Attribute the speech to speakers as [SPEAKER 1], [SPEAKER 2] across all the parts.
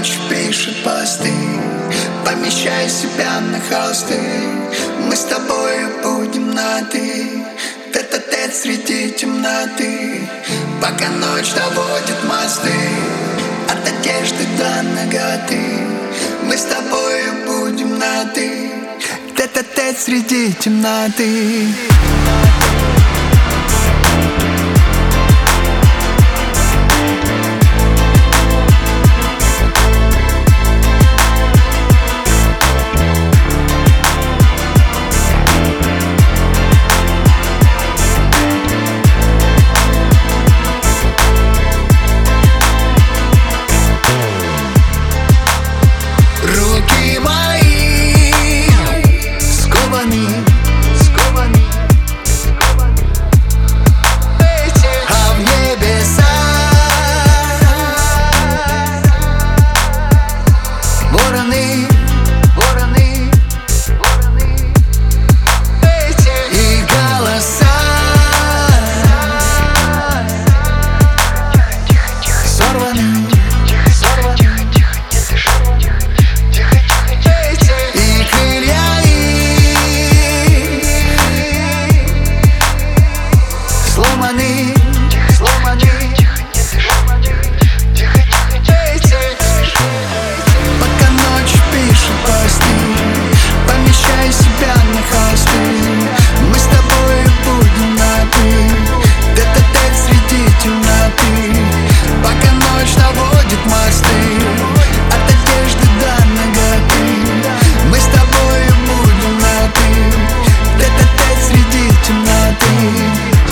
[SPEAKER 1] ночь пишет посты, помещая себя на холсты. Мы с тобою будем на «ты», тет-а-тет среди темноты, пока ночь доводит мосты от одежды до наготы. Мы с тобою будем на «ты», тет-а-тет среди темноты. Руки мои скованы, а в небесах вороны, и голоса сорваны. Пока ночь пишет посты, помещая себя на холсты. Мы с тобой будем на «ты», тет-а-тет среди темноты, пока ночь наводит мосты от одежды до наготы. Мы с тобой будем на «ты», тет-а-тет среди темноты.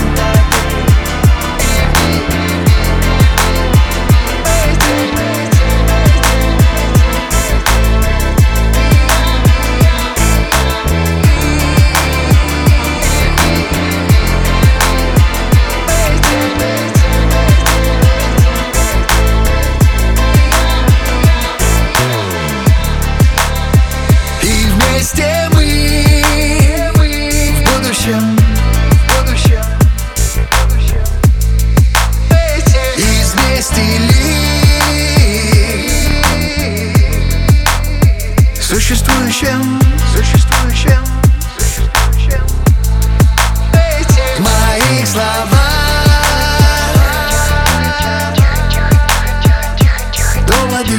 [SPEAKER 1] Вместе мы в будущем, из вместили существующим. В моих словах доводы.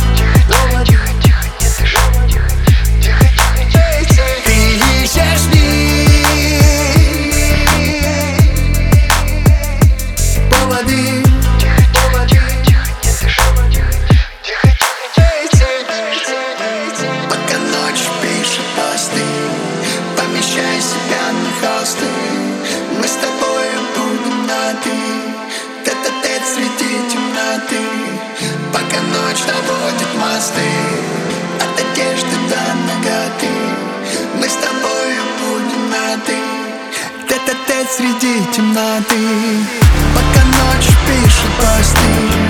[SPEAKER 1] Пока ночь пишет посты, помещая себя на холсты. Мы с тобою будем на «ты», тет-а-тет среди темноты, пока ночь доводит мосты от одежды до наготы. Мы с тобою будем на «ты», тет-а-тет среди темноты, пока ночь пишет посты.